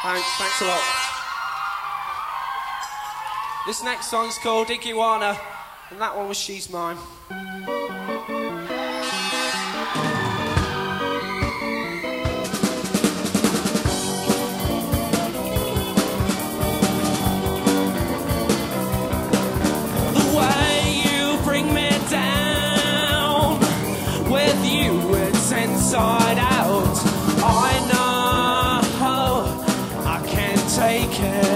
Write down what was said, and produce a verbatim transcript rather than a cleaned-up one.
Thanks, thanks a lot. This next song's called Iguana, and that one was She's Mine. The way you bring me down, with you it's inside out. I know I can't take it.